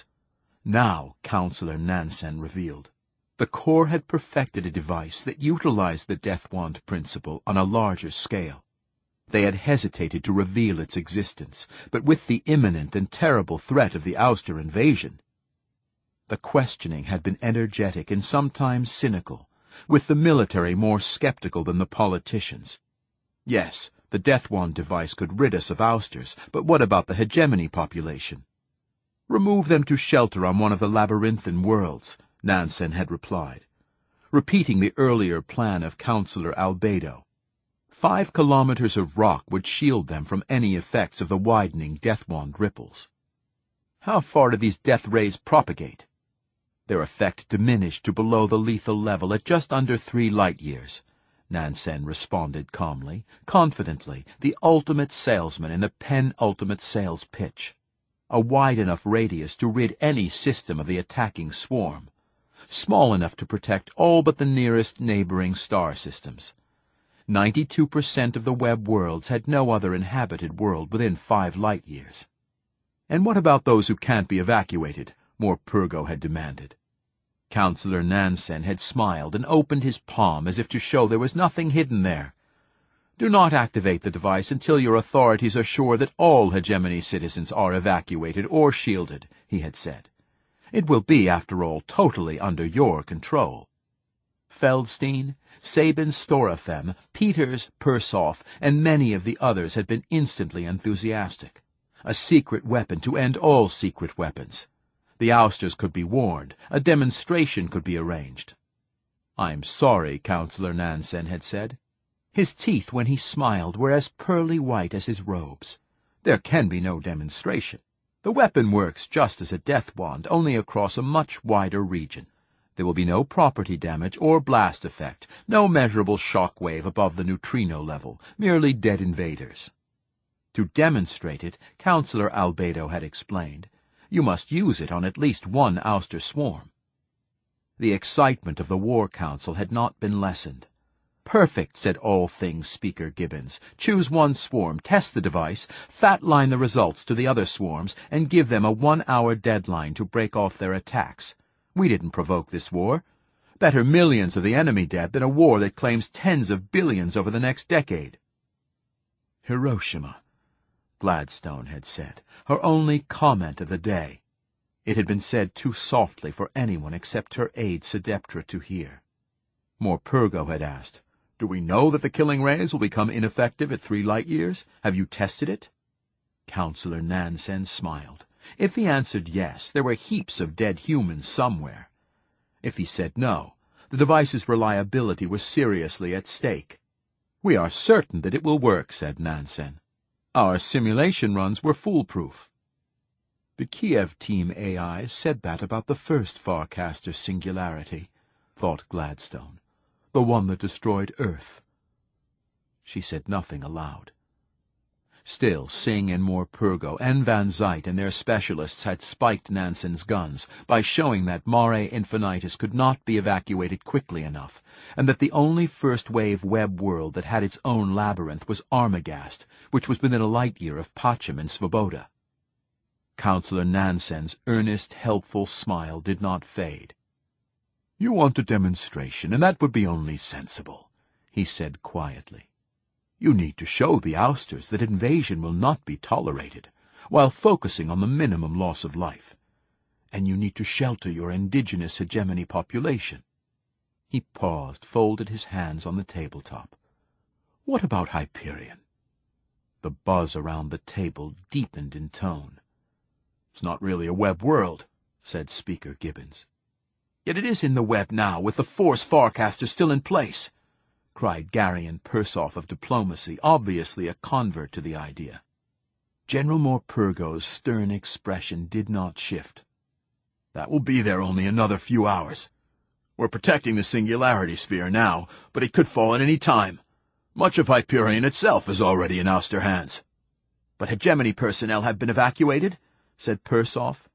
Now, Counselor Nansen revealed, the Corps had perfected a device that utilized the Deathwand principle on a larger scale. They had hesitated to reveal its existence, but with the imminent and terrible threat of the ouster invasion, the questioning had been energetic and sometimes cynical, with the military more skeptical than the politicians. Yes, the Deathwand device could rid us of ousters, but what about the hegemony population? Remove them to shelter on one of the labyrinthine worlds, Nansen had replied, repeating the earlier plan of Counselor Albedo. Five kilometers of rock would shield them from any effects of the widening Deathwand ripples. How far do these death rays propagate? Their effect diminished to below the lethal level at just under three light-years, Nansen responded calmly, confidently, the ultimate salesman in the penultimate sales pitch. A wide enough radius to rid any system of the attacking swarm, small enough to protect all but the nearest neighboring star systems. Ninety-two percent of the web worlds had no other inhabited world within five light-years. And what about those who can't be evacuated? Morpurgo had demanded. Counselor Nansen had smiled and opened his palm as if to show there was nothing hidden there. Do not activate the device until your authorities are sure that all hegemony citizens are evacuated or shielded, he had said. It will be, after all, totally under your control. Feldstein, Sabin Storafem, Peters, Persoff, and many of the others had been instantly enthusiastic. A secret weapon to end all secret weapons. The ousters could be warned. A demonstration could be arranged. "I'm sorry," Counselor Nansen had said. His teeth, when he smiled, were as pearly white as his robes. "There can be no demonstration. The weapon works just as a Deathwand, only across a much wider region. There will be no property damage or blast effect, no measurable shock wave above the neutrino level, merely dead invaders." To demonstrate it, Counselor Albedo had explained, you must use it on at least one ouster swarm. The excitement of the War Council had not been lessened. "Perfect," said All Things Speaker Gibbons. "Choose one swarm, test the device, fat-line the results to the other swarms, and give them a one-hour deadline to break off their attacks. We didn't provoke this war. Better millions of the enemy dead than a war that claims tens of billions over the next decade." Hiroshima, Gladstone had said, her only comment of the day. It had been said too softly for anyone except her aide Sedeptra to hear. Morpurgo had asked, "Do we know that the killing rays will become ineffective at three light-years? Have you tested it?" Councillor Nansen smiled. If he answered yes, there were heaps of dead humans somewhere. If he said no, the device's reliability was seriously at stake. "We are certain that it will work," said Nansen. "Our simulation runs were foolproof." The Kiev Team A I said that about the first Farcaster singularity, thought Gladstone, the one that destroyed Earth. She said nothing aloud. Still, Singh and Morpurgo and Van Zyte and their specialists had spiked Nansen's guns by showing that Mare Infinitus could not be evacuated quickly enough, and that the only first-wave web world that had its own labyrinth was Armagast, which was within a light-year of Pacham and Svoboda. Councillor Nansen's earnest, helpful smile did not fade. "You want a demonstration, and that would be only sensible," he said quietly. "You need to show the ousters that invasion will not be tolerated, while focusing on the minimum loss of life. And you need to shelter your indigenous hegemony population." He paused, folded his hands on the tabletop. "What about Hyperion?" The buzz around the table deepened in tone. "It's not really a web world," said Speaker Gibbons. "Yet it is in the web now, with the Force Farcaster still in place," cried Garion Persoff of diplomacy, obviously a convert to the idea. General Morpurgo's stern expression did not shift. "That will be there only another few hours. We're protecting the Singularity Sphere now, but it could fall at any time. Much of Hyperion itself is already in ouster hands." "But hegemony personnel have been evacuated?" said Persoff.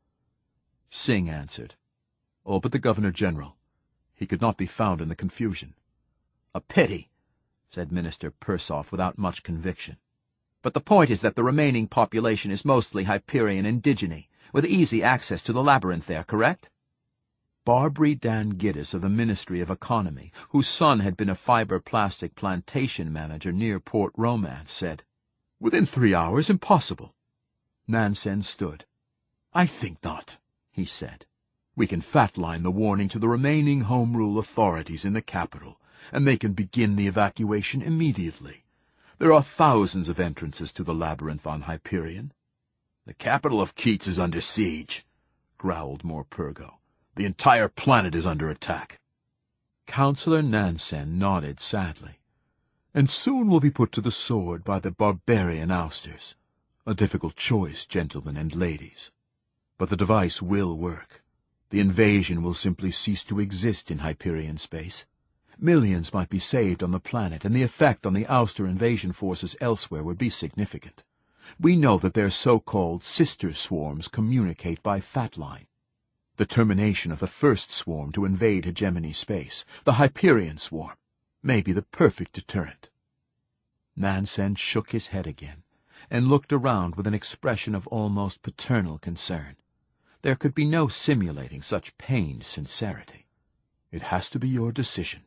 Singh answered, "All but the Governor-General. He could not be found in the confusion." "A pity," said Minister Persoff without much conviction. "But the point is that the remaining population is mostly Hyperion indigene, with easy access to the labyrinth there, correct?" Barbary Dan Giddis of the Ministry of Economy, whose son had been a fiber-plastic plantation manager near Port Romance, said, "Within three hours, impossible." Nansen stood. "I think not," he said. "We can fat-line the warning to the remaining Home Rule authorities in the capital, and they can begin the evacuation immediately. There are thousands of entrances to the labyrinth on Hyperion." "The capital of Keats is under siege," growled Morpurgo. "The entire planet is under attack." Councillor Nansen nodded sadly. "And soon will be put to the sword by the barbarian ousters. A difficult choice, gentlemen and ladies. But the device will work. The invasion will simply cease to exist in Hyperion space. Millions might be saved on the planet, and the effect on the ouster invasion forces elsewhere would be significant. We know that their so-called sister swarms communicate by fat line. The termination of the first swarm to invade hegemony space, the Hyperion swarm, may be the perfect deterrent." Nansen shook his head again, and looked around with an expression of almost paternal concern. There could be no simulating such pained sincerity. "It has to be your decision.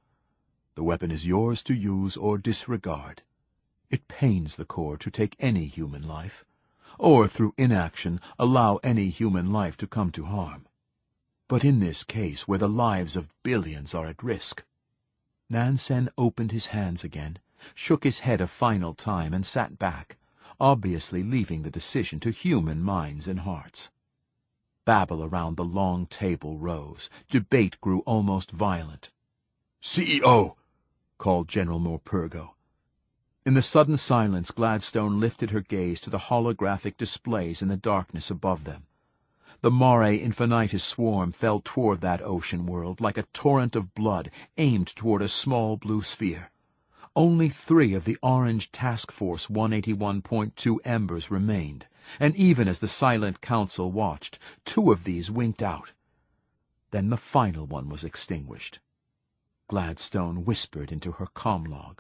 The weapon is yours to use or disregard. It pains the Corps to take any human life, or through inaction allow any human life to come to harm. But in this case, where the lives of billions are at risk—" Nansen opened his hands again, shook his head a final time, and sat back, obviously leaving the decision to human minds and hearts. Babble around the long table rose. Debate grew almost violent. "C E O!" called General Morpurgo. In the sudden silence, Gladstone lifted her gaze to the holographic displays in the darkness above them. The Mare Infinitus swarm fell toward that ocean world like a torrent of blood aimed toward a small blue sphere. Only three of the Orange Task Force one eighty-one point two embers remained, and even as the silent council watched, two of these winked out. Then the final one was extinguished. Gladstone whispered into her comlog.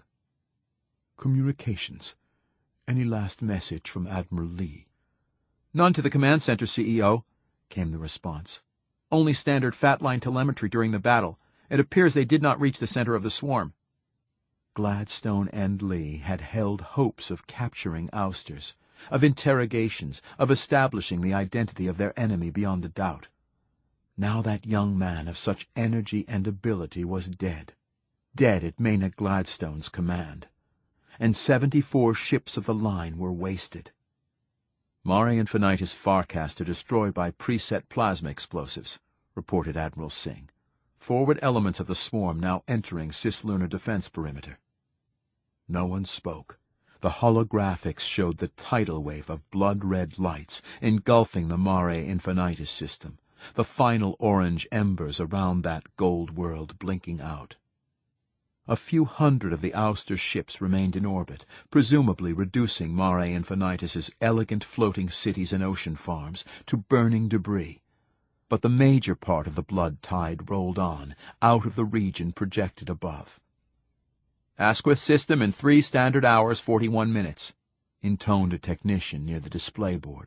"Communications. Any last message from Admiral Lee?" "None to the command center, C E O," came the response. "Only standard fat-line telemetry during the battle. It appears they did not reach the center of the swarm." Gladstone and Lee had held hopes of capturing ousters, of interrogations, of establishing the identity of their enemy beyond a doubt. Now that young man of such energy and ability was dead, dead at Maynard Gladstone's command, and seventy-four ships of the line were wasted. "Mare Infinitus Farcaster destroyed by preset plasma explosives," reported Admiral Singh. "Forward elements of the swarm now entering cislunar defense perimeter." No one spoke. The holographics showed the tidal wave of blood-red lights engulfing the Mare Infinitus system, the final orange embers around that gold world blinking out. A few hundred of the ouster ships remained in orbit, presumably reducing Mare Infinitus's elegant floating cities and ocean farms to burning debris. But the major part of the blood tide rolled on, out of the region projected above. "Asquith system in three standard hours, forty-one minutes," intoned a technician near the display board.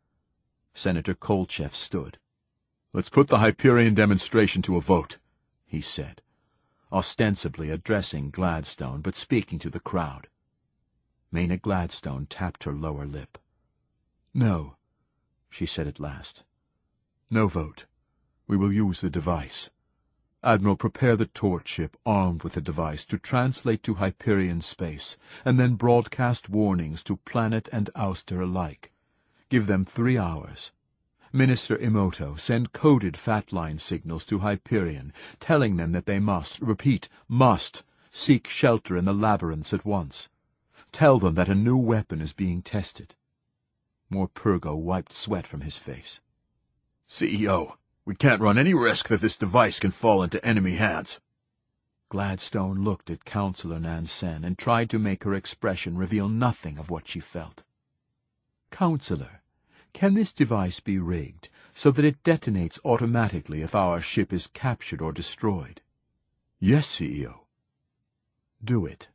Senator Kolchev stood. "Let's put the Hyperion demonstration to a vote," he said, ostensibly addressing Gladstone but speaking to the crowd. Maynard Gladstone tapped her lower lip. "No," she said at last. "No vote. We will use the device. Admiral, prepare the torch ship armed with the device to translate to Hyperion space, and then broadcast warnings to planet and ouster alike. Give them three hours. Minister Emoto, send coded fat-line signals to Hyperion, telling them that they must, repeat, must, seek shelter in the labyrinths at once. Tell them that a new weapon is being tested." Morpurgo wiped sweat from his face. "C E O, we can't run any risk that this device can fall into enemy hands." Gladstone looked at Councillor Nansen and tried to make her expression reveal nothing of what she felt. "Councillor, can this device be rigged so that it detonates automatically if our ship is captured or destroyed?" "Yes, C E O." "Do it.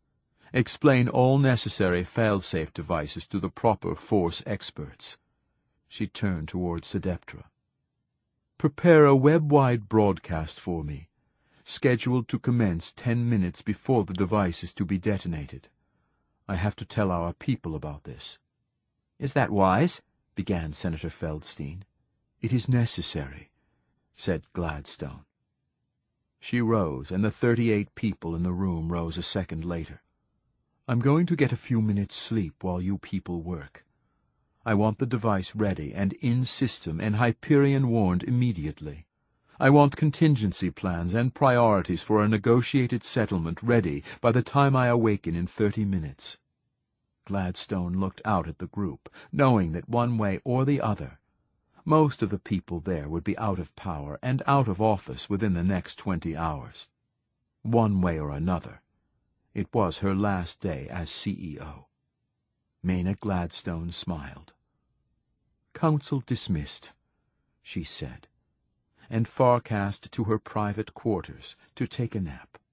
Explain all necessary fail-safe devices to the proper force experts." She turned towards Sedeptra. "Prepare a web-wide broadcast for me, scheduled to commence ten minutes before the device is to be detonated. I have to tell our people about this." "Is that wise?" began Senator Feldstein. "It is necessary," said Gladstone. She rose, and the thirty-eight people in the room rose a second later. "I'm going to get a few minutes' sleep while you people work. I want the device ready and in system and Hyperion warned immediately. I want contingency plans and priorities for a negotiated settlement ready by the time I awaken in thirty minutes." Gladstone looked out at the group, knowing that one way or the other, most of the people there would be out of power and out of office within the next twenty hours. One way or another, it was her last day as C E O. Maynard Gladstone smiled. "Council dismissed," she said, and Farcast to her private quarters to take a nap.